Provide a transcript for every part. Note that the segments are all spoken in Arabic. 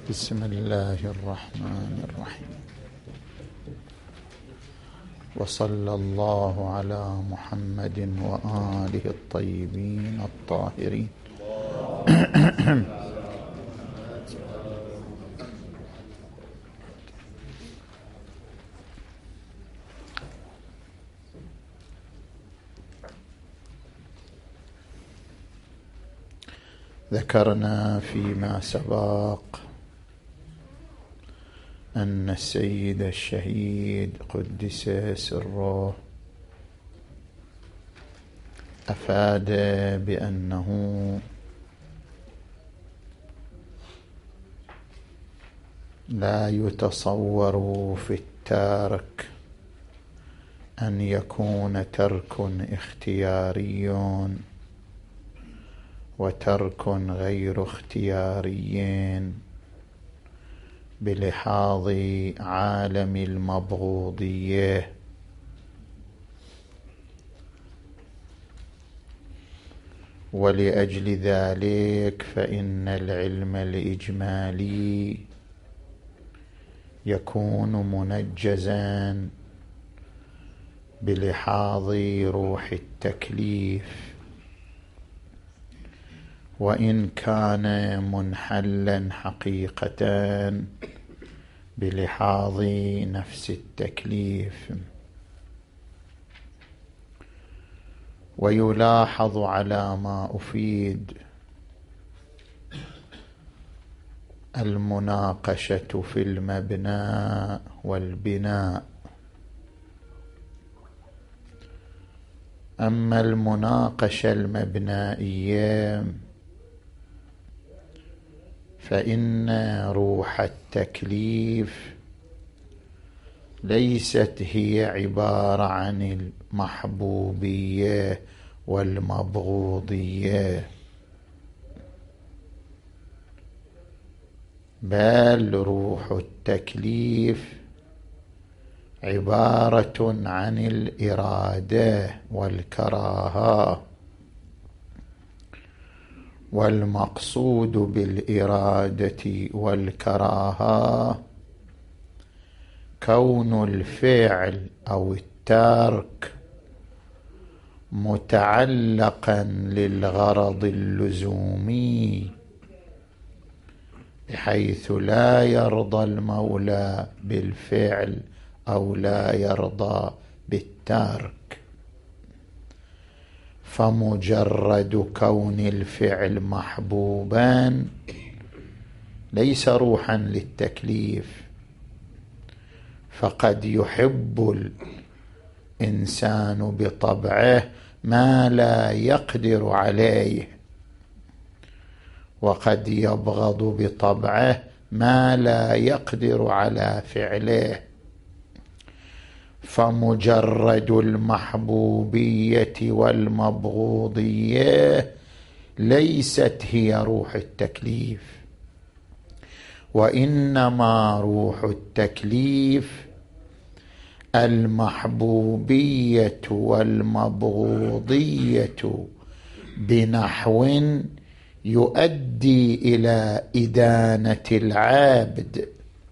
بسم الله الرحمن الرحيم. وصلى الله على محمد وآله الطيبين الطاهرين. ذكرنا فيما سبق أن السيد الشهيد قدس سره أفاد بأنه لا يتصور في الترك أن يكون ترك اختياري وترك غير اختياري بلحاظ عالم المبغوضية، ولأجل ذلك فإن العلم الإجمالي يكون منجزا بلحاظ روح التكليف، وإن كان منحلا حقيقة بلحاظ نفس التكليف. ويلاحظ على ما أفيد المناقشة في المبنى والبناء. أما المناقشة المبنائية فإن روح التكليف ليست هي عبارة عن المحبوبية والمبغوضية، بل روح التكليف عبارة عن الإرادة والكراهة، والمقصود بالإرادة والكراهة كون الفعل أو الترك متعلقا للغرض اللزومي، بحيث لا يرضى المولى بالفعل أو لا يرضى بالترك، فمجرد كون الفعل محبوبا ليس روحا للتكليف، فقد يحب الإنسان بطبعه ما لا يقدر عليه، وقد يبغض بطبعه ما لا يقدر على فعله، فمجرد المحبوبية والمبغوضية ليست هي روح التكليف، وإنما روح التكليف المحبوبية والمبغوضية بنحو يؤدي إلى إدانة العبد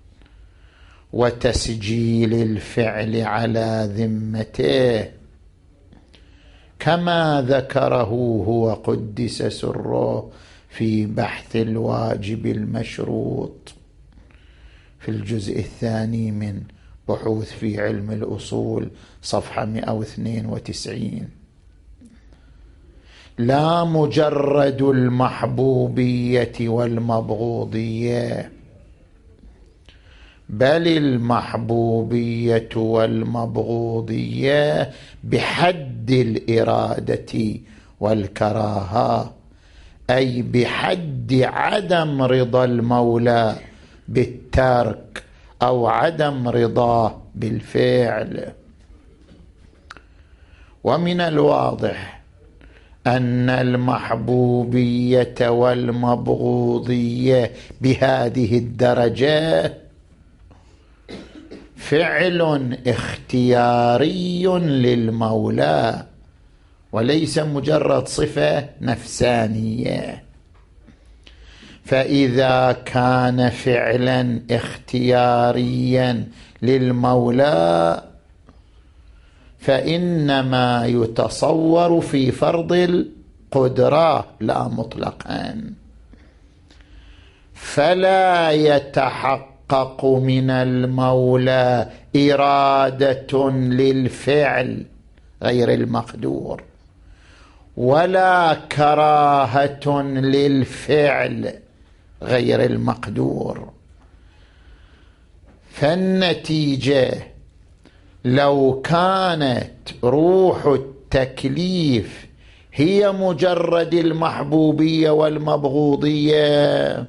وتسجيل الفعل على ذمته، كما ذكره هو قدس سره في بحث الواجب المشروط في الجزء الثاني من بحوث في علم الأصول صفحة 192. لا مجرد المحبوبية والمبغوضية، بل المحبوبية والمبغوضية بحد الإرادة والكراهة، أي بحد عدم رضا المولى بالترك أو عدم رضاه بالفعل. ومن الواضح أن المحبوبية والمبغوضية بهذه الدرجة فعل اختياري للمولى وليس مجرد صفة نفسانية، فإذا كان فعلا اختياريا للمولى فإنما يتصور في فرض القدرة لا مطلقا، فلا يتحقق من المولى إرادة للفعل غير المقدور ولا كراهة للفعل غير المقدور. فالنتيجة لو كانت روح التكليف هي مجرد المحبوبية والمبغوضية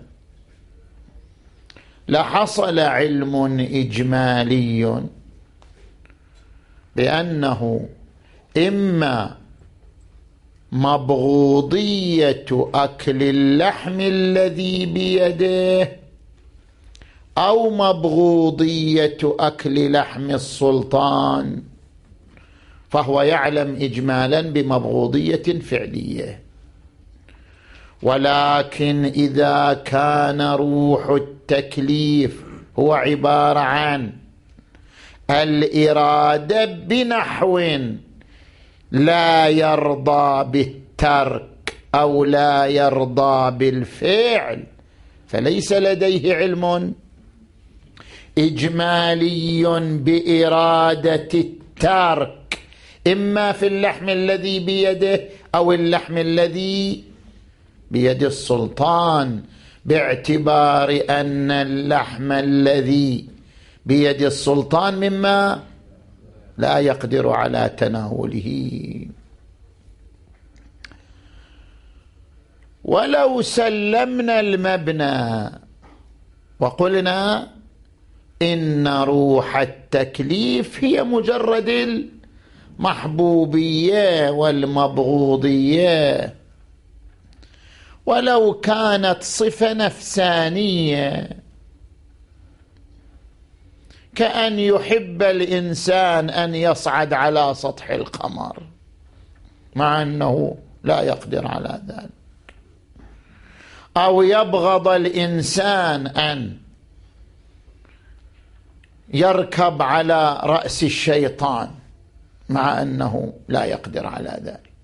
لحصل علم إجمالي بأنه إما مبغوضية أكل اللحم الذي بيده أو مبغوضية أكل لحم السلطان، فهو يعلم إجمالا بمبغوضية فعلية. ولكن إذا كان روح التكليف هو عبارة عن الإرادة بنحو لا يرضى بالترك أو لا يرضى بالفعل، فليس لديه علم إجمالي بإرادة الترك إما في اللحم الذي بيده أو اللحم الذي بيد السلطان، باعتبار أن اللحم الذي بيد السلطان مما لا يقدر على تناوله. ولو سلمنا المبنى وقلنا إن روح التكليف هي مجرد المحبوبية والمبغوضية، ولو كانت صفة نفسانية كأن يحب الإنسان أن يصعد على سطح القمر مع أنه لا يقدر على ذلك، أو يبغض الإنسان أن يركب على رأس الشيطان مع أنه لا يقدر على ذلك.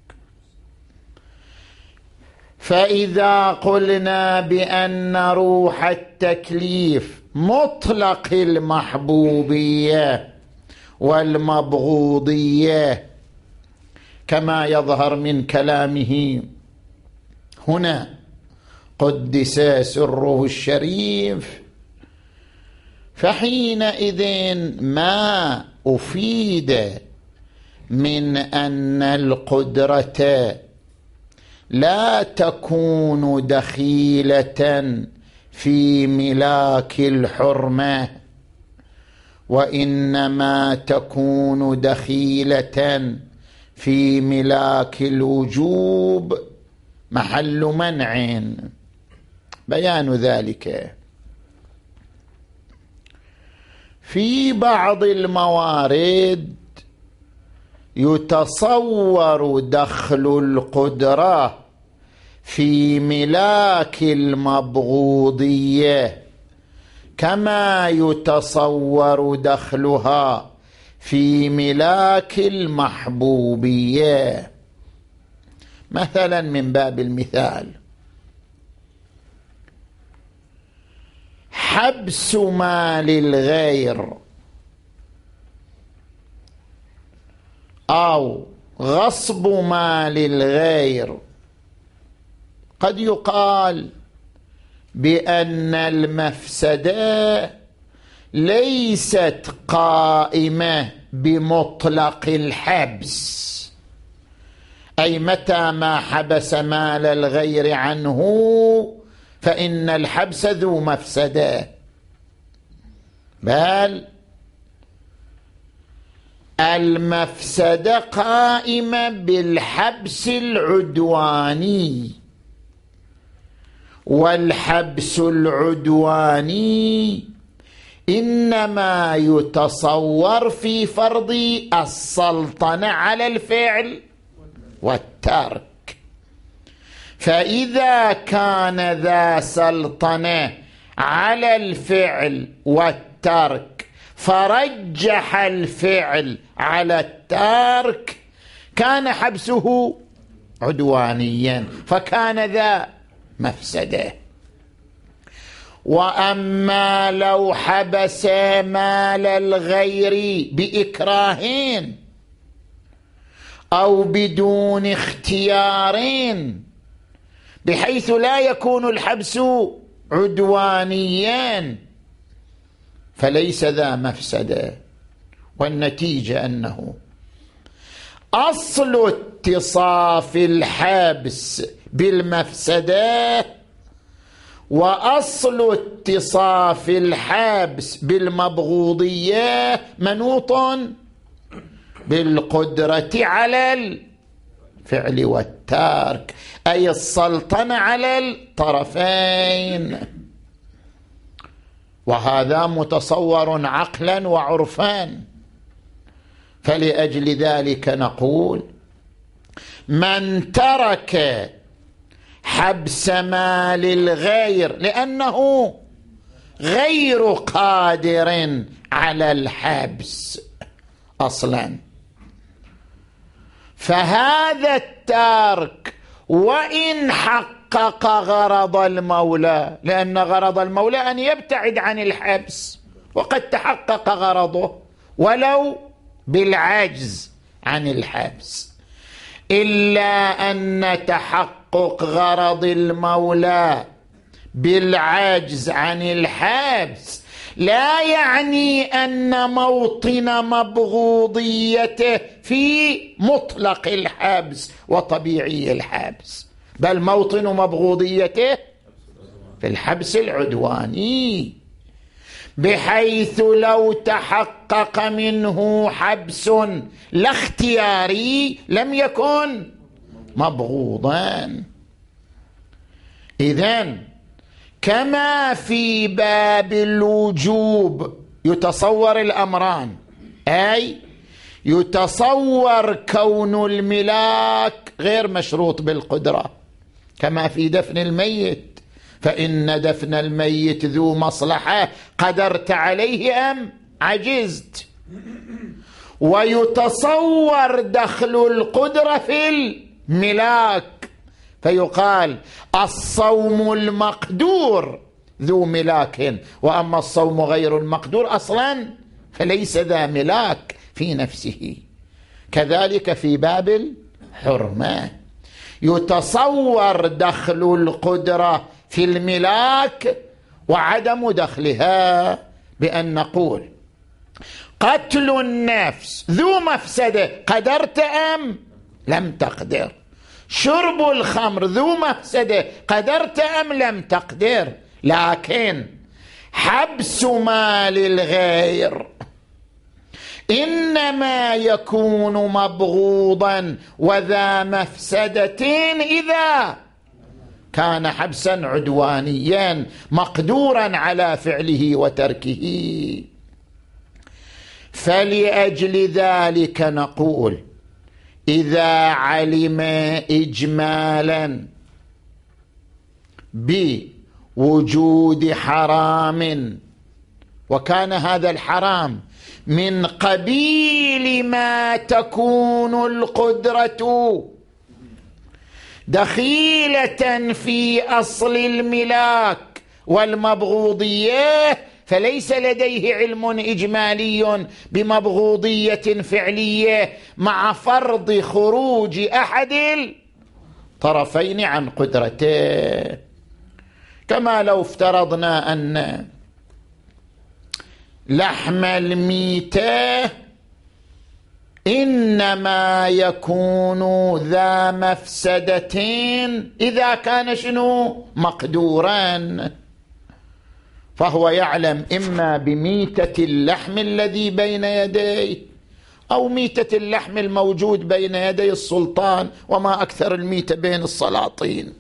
فإذا قلنا بأن روح التكليف مطلق المحبوبية والمبغوضية كما يظهر من كلامه هنا قدس سره الشريف، فحينئذ ما أفيد من أن القدرة لا تكون دخيلة في ملاك الحرمة، وإنما تكون دخيلة في ملاك الوجوب محل منع. بيان ذلك في بعض الموارد يتصور دخل القدرة في ملاك المبغوضية كما يتصور دخلها في ملاك المحبوبية. مثلا من باب المثال حبس مال الغير أو غصب مال الغير قد يقال بأن المفسدة ليست قائمة بمطلق الحبس، أي متى ما حبس مال الغير عنه فإن الحبس ذو مفسدة، بل المفسدة قائمة بالحبس العدواني، والحبس العدواني إنما يتصور في فرض السلطنة على الفعل والترك. فإذا كان ذا سلطنة على الفعل والترك فرجح الفعل على الترك كان حبسه عدوانيا، فكان ذا مفسده. وأما لو حبس مال الغير بإكراه أو بدون اختيار بحيث لا يكون الحبس عدوانيا فليس ذا مفسدة. والنتيجة أنه أصل اتصاف الحبس بالمفسدة وأصل اتصاف الحبس بالمبغوضية منوط بالقدرة على الفعل والترك، أي السلطنة على الطرفين، وهذا متصور عقلا وعرفا. فلأجل ذلك نقول من ترك حبس مال الغير لأنه غير قادر على الحبس أصلا، فهذا الترك وإن حقق غرض المولى، لأن غرض المولى أن يبتعد عن الحبس وقد تحقق غرضه ولو بالعجز عن الحبس، إلا أن تحقق غرض المولى بالعجز عن الحبس لا يعني أن موطن مبغوضيته في مطلق الحبس وطبيعي الحبس، بل موطن مبغوضيته في الحبس العدواني، بحيث لو تحقق منه حبس لا اختياري لم يكن مبغوضا. إذن كما في باب الوجوب يتصور الأمران، أي يتصور كون الملاك غير مشروط بالقدرة كما في دفن الميت، فإن دفن الميت ذو مصلحة قدرت عليه أم عجزت، ويتصور دخل القدرة في الملاك فيقال الصوم المقدور ذو ملاك، وأما الصوم غير المقدور أصلا فليس ذا ملاك في نفسه. كذلك في باب الحرمة يتصور دخل القدرة في الملاك وعدم دخلها، بأن نقول قتل النفس ذو مفسدة قدرت أم لم تقدر، شرب الخمر ذو مفسدة قدرت أم لم تقدر، لكن حبس مال الغير إنما يكون مبغوضا وذا مفسدة إذا كان حبسا عدوانيا مقدورا على فعله وتركه. فلأجل ذلك نقول إذا علم إجمالا بوجود حرام وكان هذا الحرام من قبيل ما تكون القدرة دخيلة في أصل الملاك والمبغوضية، فليس لديه علم إجمالي بمبغوضية فعلية مع فرض خروج أحد الطرفين عن قدرته. كما لو افترضنا أن لحم الميتة إنما يكون ذا مفسدتين إذا كان شنو مقدورا، فهو يعلم إما بميتة اللحم الذي بين يديه أو ميتة اللحم الموجود بين يدي السلطان، وما أكثر الميتة بين السلاطين.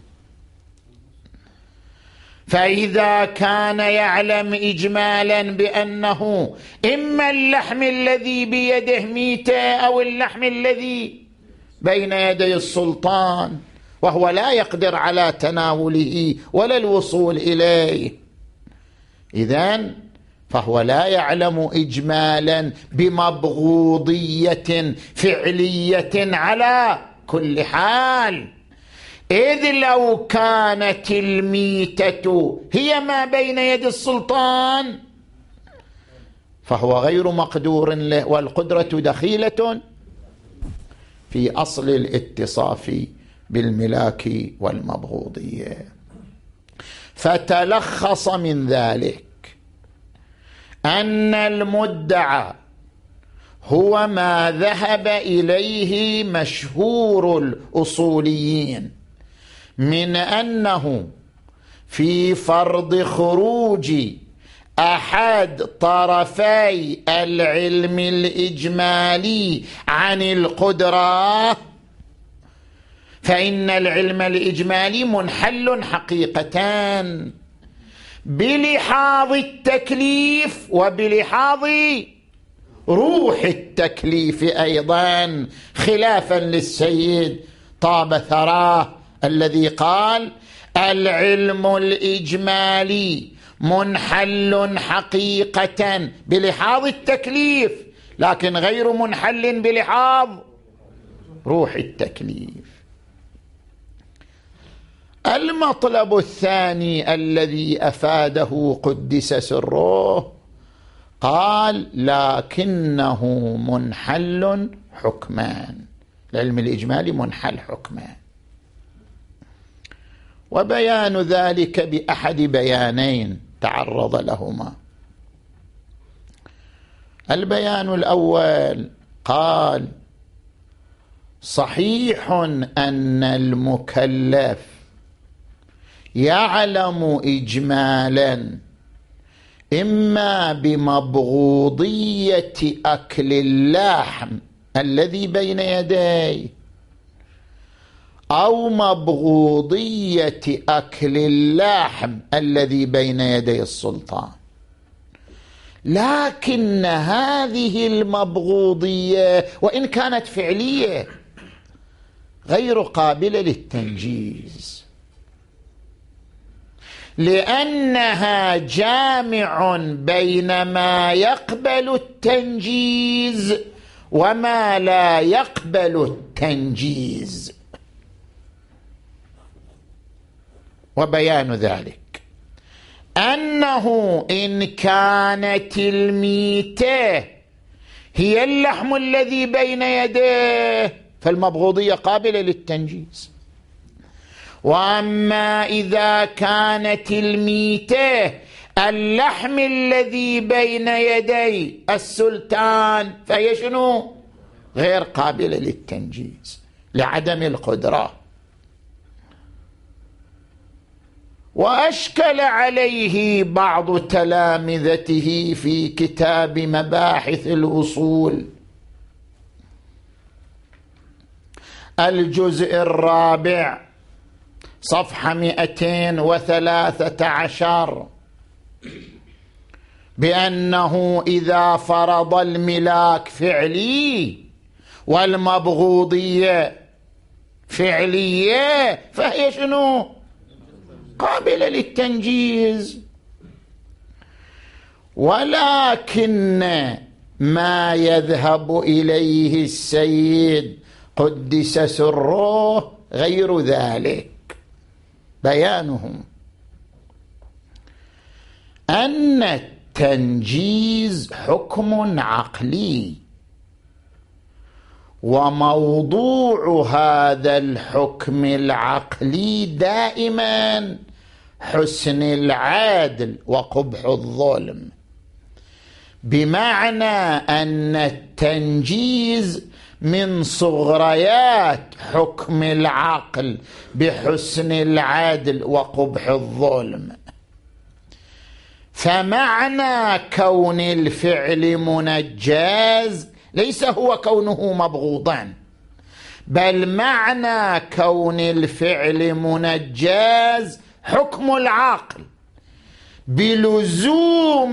فإذا كان يعلم إجمالا بأنه إما اللحم الذي بيده ميتة أو اللحم الذي بين يدي السلطان، وهو لا يقدر على تناوله ولا الوصول إليه. إذن فهو لا يعلم إجمالا بمبغوضية فعلية على كل حال، إذ لو كانت الميتة هي ما بين يد السلطان فهو غير مقدور له، والقدرة دخيلة في أصل الاتصاف بالملاك والمبغوضية. فتلخص من ذلك أن المدعى هو ما ذهب إليه مشهور الأصوليين من أنه في فرض خروج أحد طرفي العلم الإجمالي عن القدرة، فإن العلم الإجمالي منحل حقيقة بلحاظ التكليف وبلحاظ روح التكليف أيضا، خلافا للسيد طاب ثراه الذي قال العلم الإجمالي منحل حقيقة بلحاظ التكليف لكن غير منحل بلحاظ روح التكليف. المطلب الثاني الذي أفاده قدس سره قال لكنه منحل حكمان، العلم الإجمالي منحل حكمان، وبيان ذلك بأحد بيانين تعرض لهما. البيان الأول قال صحيح أن المكلف يعلم إجمالا إما بمبغوضية أكل اللحم الذي بين يديه أو مبغوضية أكل اللحم الذي بين يدي السلطان، لكن هذه المبغوضية وإن كانت فعلية غير قابلة للتنجيز، لأنها جامع بين ما يقبل التنجيز وما لا يقبل التنجيز. وبيان ذلك أنه إن كانت الميتة هي اللحم الذي بين يديه فالمبغوضية قابلة للتنجيز، وأما إذا كانت الميتة اللحم الذي بين يدي السلطان فهي شنو؟ غير قابلة للتنجيز لعدم القدرة. وأشكل عليه بعض تلامذته في كتاب مباحث الأصول الجزء الرابع صفحة 213 بأنه إذا فرض الملاك فعلي والمبغوضية فعلية فهي شنو؟ قابلة للتنجيز. ولكن ما يذهب إليه السيد قدس سره غير ذلك. بيانه أن التنجيز حكم عقلي، وموضوع هذا الحكم العقلي دائما حسن العدل وقبح الظلم، بمعنى أن التنجيز من صغريات حكم العقل بحسن العدل وقبح الظلم. فمعنى كون الفعل منجز ليس هو كونه مبغوضا، بل معنى كون الفعل منجز حكم العقل بلزوم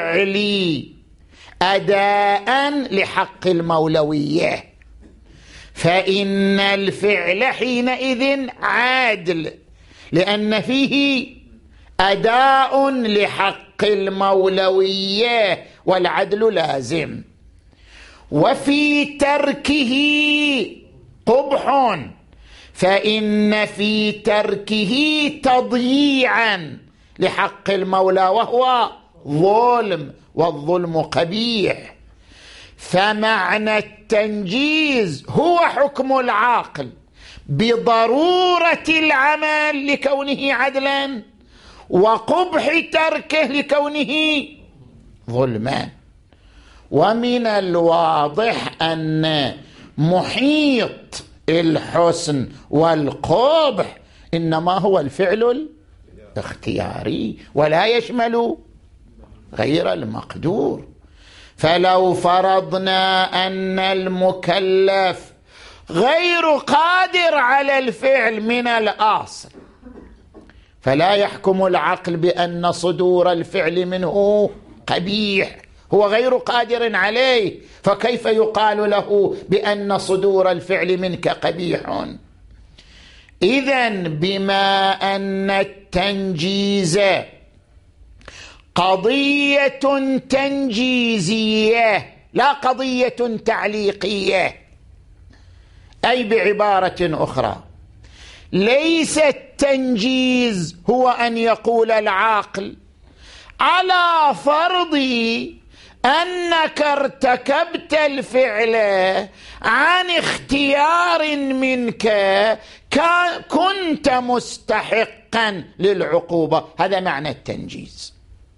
الفعل أداء لحق المولوية. فإن الفعل حينئذ عادل، لأن فيه أداء لحق المولوية والعدل لازم. وفي تركه قبح، فإن في تركه تضييعا لحق المولى وهو ظلم، والظلم قبيح. فمعنى التنجيز هو حكم العاقل بضرورة العمل لكونه عدلا، وقبح تركه لكونه ظلما. ومن الواضح أن محيط الحسن والقبح إنما هو الفعل الاختياري ولا يشمل غير المقدور. فلو فرضنا أن المكلف غير قادر على الفعل من الأصل، فلا يحكم العقل بأن صدور الفعل منه قبيح، هو غير قادر عليه، فكيف يقال له بأن صدور الفعل منك قبيح؟ إذن بما أن التنجيز قضية تنجيزية لا قضية تعليقية، أي بعبارة أخرى ليس التنجيز هو أن يقول العاقل على فرض أنك ارتكبت الفعل عن اختيار منك كنت مستحقا للعقوبة، هذا معنى التنجيز.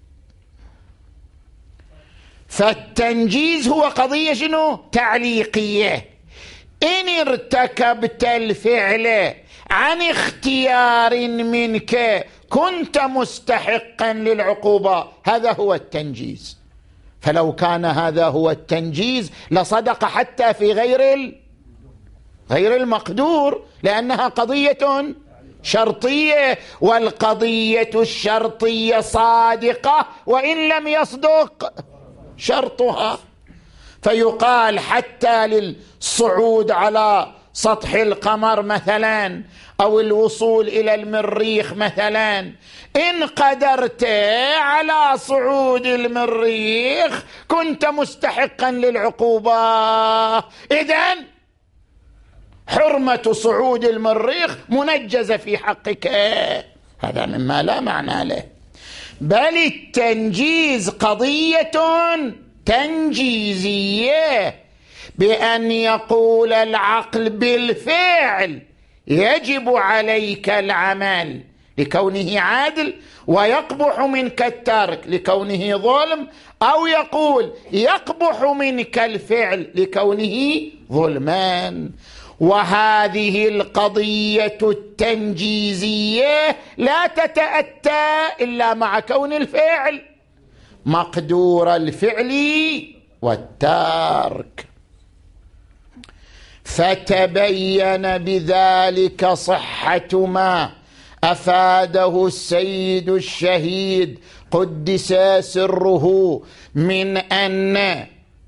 فالتنجيز هو قضية شنو؟ تعليقية. إن ارتكبت الفعل عن اختيار منك كنت مستحقا للعقوبة، هذا هو التنجيز. فلو كان هذا هو التنجيز لصدق حتى في غير المقدور، لأنها قضية شرطية، والقضية الشرطية صادقة وإن لم يصدق شرطها. فيقال حتى للصعود على سطح القمر مثلا أو الوصول إلى المريخ مثلا، إن قدرت على صعود المريخ كنت مستحقا للعقوبة، إذن حرمة صعود المريخ منجزة في حقك. هذا مما لا معنى له. بل التنجيز قضية تنجيزية بأن يقول العقل بالفعل يجب عليك العمل لكونه عادل، ويقبح منك الترك لكونه ظلم، أو يقول يقبح منك الفعل لكونه ظلمان. وهذه القضية التنجيزية لا تتأتى إلا مع كون الفعل مقدور الفعل والترك. فتبين بذلك صحة ما أفاده السيد الشهيد قدس سره من أن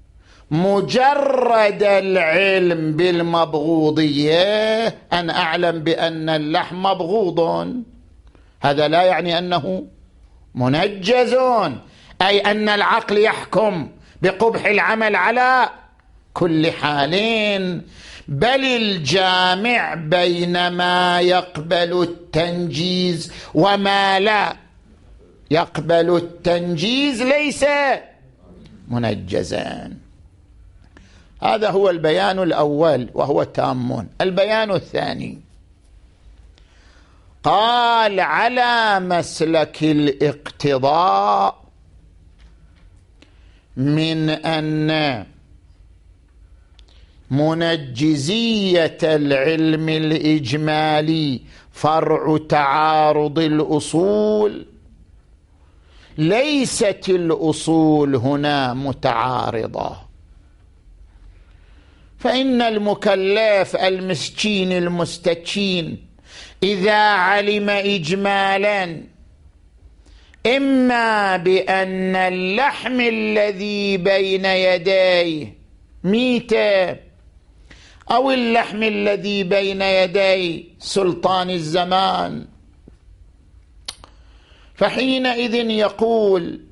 مجرد العلم بالمبغوضية، أن أعلم بأن اللحم مبغوض، هذا لا يعني أنه منجز، أي أن العقل يحكم بقبح العمل على كل حال. بل الجامع بين ما يقبل التنجيز وما لا يقبل التنجيز ليس منجزا. هذا هو البيان الأول وهو تام. البيان الثاني قال على مسلك الاقتضاء من أن منجزية العلم الإجمالي فرع تعارض الأصول، ليست الأصول هنا متعارضة. فإن المكلف المسكين المستكين إذا علم إجمالا إما بأن اللحم الذي بين يديه ميتة، أو اللحم الذي بين يدي سلطان الزمان. فحينئذ يقول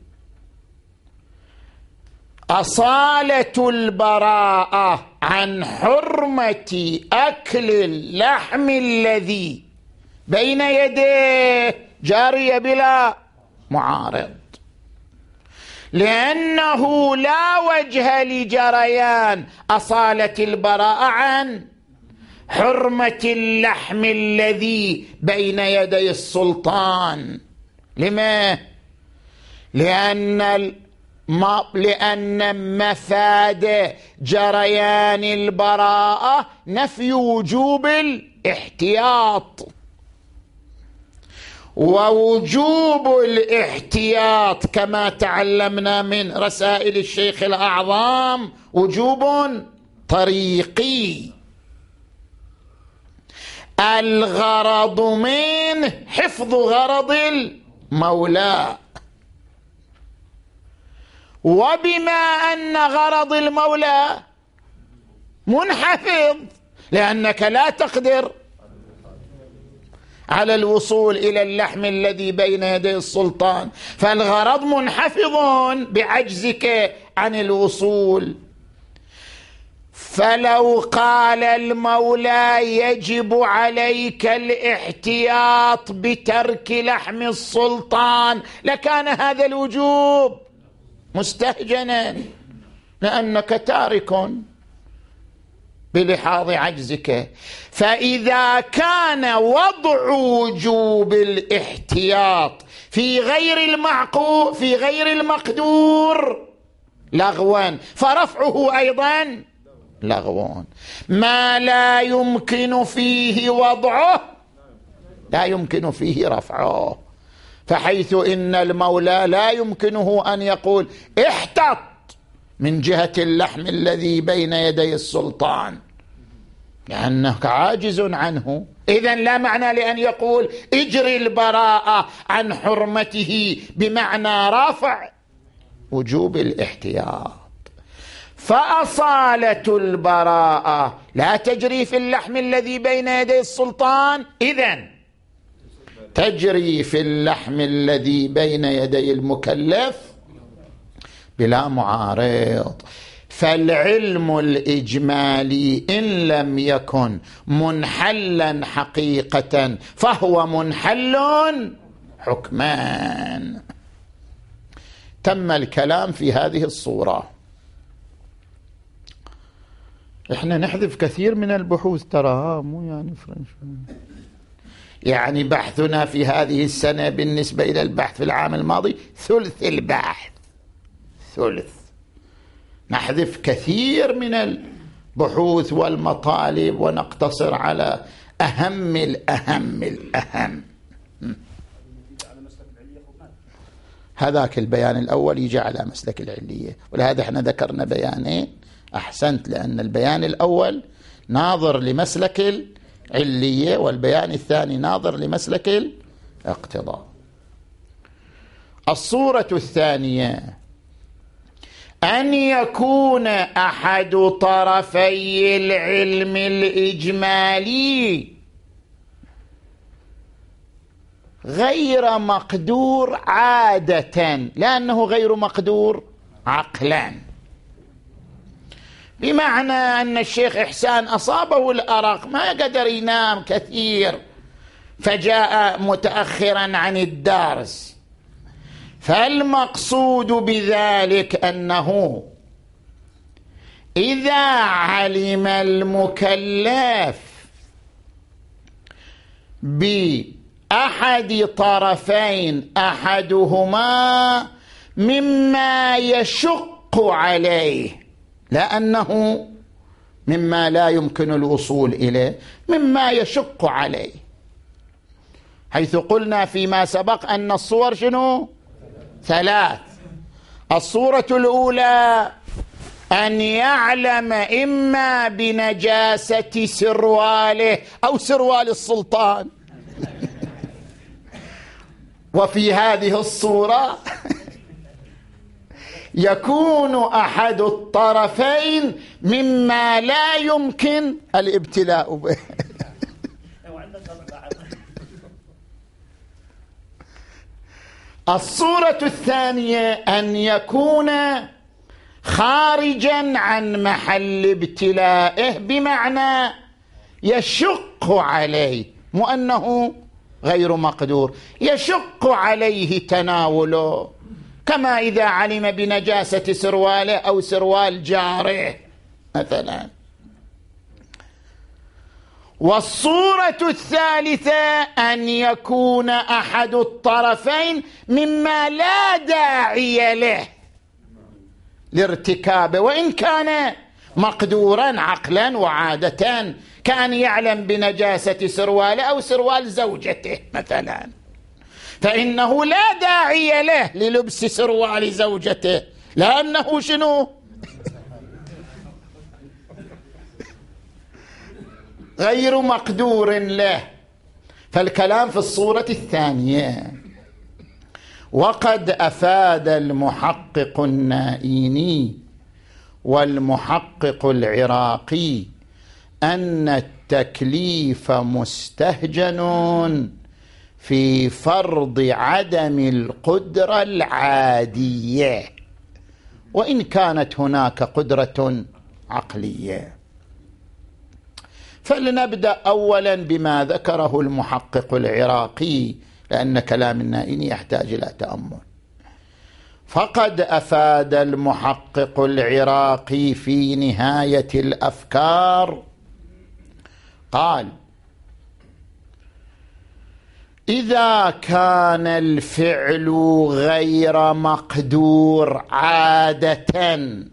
أصالة البراءة عن حرمة أكل اللحم الذي بين يديه جارية بلا معارض، لأنه لا وجه لجريان أصالة البراءة عن حرمة اللحم الذي بين يدي السلطان. لما؟ لأن مفاد جريان البراءة نفي وجوب الاحتياط، ووجوب الاحتياط كما تعلمنا من رسائل الشيخ الأعظم وجوب طريقي، الغرض منه حفظ غرض المولى، وبما أن غرض المولى منحفظ لأنك لا تقدر على الوصول إلى اللحم الذي بين يدي السلطان، فالغرض منحفظ بعجزك عن الوصول. فلو قال المولى يجب عليك الاحتياط بترك لحم السلطان لكان هذا الوجوب مستهجنا، لأنك تارك بلحاظ عجزك. فإذا كان وضع وجوب الاحتياط في غير المعقول في غير المقدور لغوا، فرفعه أيضا لغو. ما لا يمكن فيه وضعه لا يمكن فيه رفعه، فحيث إن المولى لا يمكنه أن يقول احتط من جهة اللحم الذي بين يدي السلطان لأنك عاجز عنه، إذن لا معنى لأن يقول اجري البراءة عن حرمته بمعنى رفع وجوب الاحتياط. فأصالة البراءة لا تجري في اللحم الذي بين يدي السلطان، إذن تجري في اللحم الذي بين يدي المكلف بلا معارض. فالعلم الإجمالي إن لم يكن منحلا حقيقة فهو منحل حكمان. تم الكلام في هذه الصورة. احنا نحذف كثير من البحوث تراها، مو يعني فرنش، يعني بحثنا في هذه السنة بالنسبة إلى البحث في العام الماضي ثلث البحث، ثلث. نحذف كثير من البحوث والمطالب ونقتصر على أهم الأهم. هذاك البيان الأول يجي على مسلك العلية، ولهذا احنا ذكرنا بيانين. أحسنت، لأن البيان الأول ناظر لمسلك العلية والبيان الثاني ناظر لمسلك الاقتضاء. الصورة الثانية أن يكون أحد طرفي العلم الإجمالي غير مقدور عادة، لأنه غير مقدور عقلا. بمعنى أن الشيخ إحسان أصابه الأرق، ما قدر ينام كثير، فجاء متأخرا عن الدرس. فالمقصود بذلك أنه إذا علم المكلف بأحد طرفين أحدهما مما يشق عليه، لأنه مما لا يمكن الوصول إليه، مما يشق عليه، حيث قلنا فيما سبق أن الصور شنو؟ ثلاث. الصورة الأولى أن يعلم إما بنجاسة سرواله أو سروال السلطان وفي هذه الصورة يكون أحد الطرفين مما لا يمكن الابتلاء به. الصورة الثانية أن يكون خارجا عن محل ابتلائه، بمعنى يشق عليه، مو أنه غير مقدور، يشق عليه تناوله، كما إذا علم بنجاسة سرواله أو سروال جاره مثلا. والصورة الثالثة أن يكون أحد الطرفين مما لا داعي له لارتكابه، وإن كان مقدورا عقلا وعادة، كان يعلم بنجاسة سرواله أو سروال زوجته مثلا، فإنه لا داعي له للبس سروال زوجته، لأنه شنو؟ غير مقدور له. فالكلام في الصورة الثانية. وقد أفاد المحقق النائيني والمحقق العراقي أن التكليف مستهجن في فرض عدم القدرة العادية، وإن كانت هناك قدرة عقلية. فلنبدأ أولا بما ذكره المحقق العراقي، لأن كلام النائيني يحتاج إلى تأمل. فقد أفاد المحقق العراقي في نهاية الأفكار، قال: إذا كان الفعل غير مقدور عادة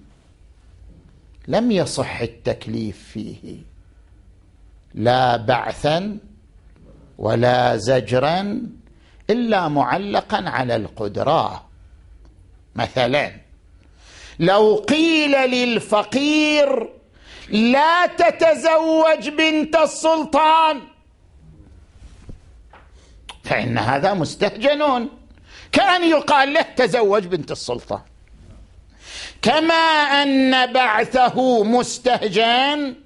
لم يصح التكليف فيه، لا بعثا ولا زجرا، إلا معلقا على القدرة. مثلا لو قيل للفقير لا تتزوج بنت السلطان، فإن هذا مستهجن، كان يقال له تزوج بنت السلطان. كما أن بعثه مستهجن،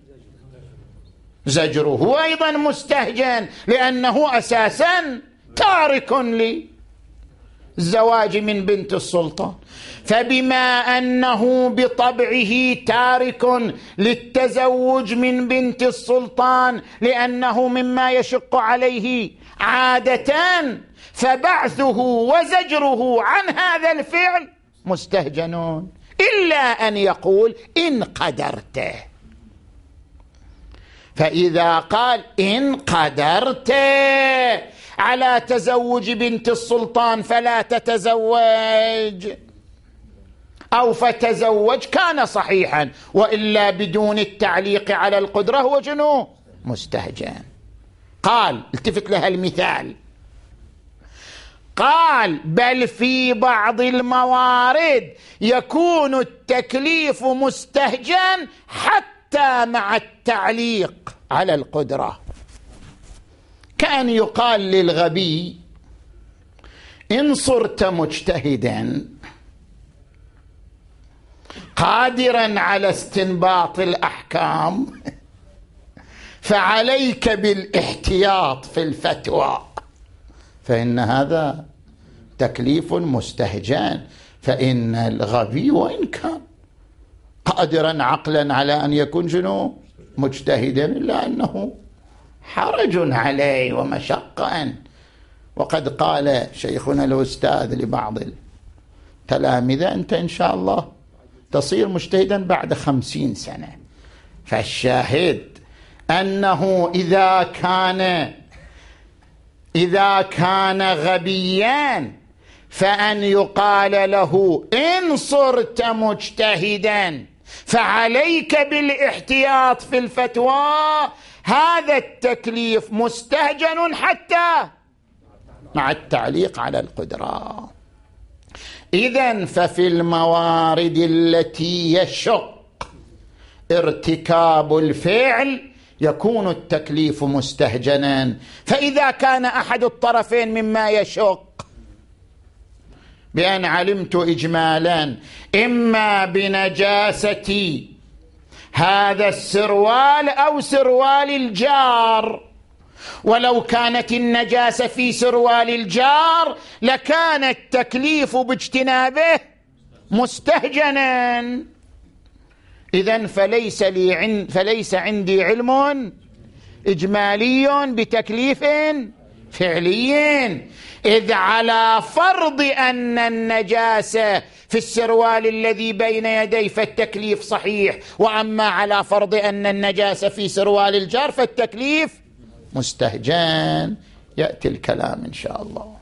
زجره أيضا مستهجن، لأنه أساسا تارك للزواج من بنت السلطان. فبما أنه بطبعه تارك للتزوج من بنت السلطان لأنه مما يشق عليه عادة، فبعثه وزجره عن هذا الفعل مستهجنون، إلا أن يقول إن قدرته. فإذا قال إن قدرت على تزوج بنت السلطان فلا تتزوج، أو فتزوج، كان صحيحا، وإلا بدون التعليق على القدرة هو جنو مستهجن. قال، التفت لها المثال، قال: بل في بعض الموارد يكون التكليف مستهجن حتى مع التعليق على القدرة. كان يقال للغبي: إن صرت مجتهدا قادرا على استنباط الأحكام فعليك بالاحتياط في الفتوى، فإن هذا تكليف مستهجن. فإن الغبي وإن كان قادرا عقلا على أن يكون جنو مجتهدا، إلا أنه حرج عليه ومشقة. وقد قال شيخنا الأستاذ لبعض التلامذة: أنت إن شاء الله تصير مجتهدا بعد 50 سنة. فالشاهد أنه إذا كان غبيا فأن يقال له: إن صرت مجتهدا فعليك بالاحتياط في الفتوى، هذا التكليف مستهجن حتى مع التعليق على القدرة. إذن ففي الموارد التي يشق ارتكاب الفعل يكون التكليف مستهجنا. فإذا كان أحد الطرفين مما يشق بأن علمت إجمالا إما بنجاسة هذا السروال أو سروال الجار، ولو كانت النجاسة في سروال الجار لكان التكليف باجتنابه مستهجنا. إذن فليس عندي علم إجمالي بتكليف فعلي، إذ على فرض أن النجاسة في السروال الذي بين يدي فالتكليف صحيح، وأما على فرض أن النجاسة في سروال الجار فالتكليف مستهجن. يأتي الكلام إن شاء الله.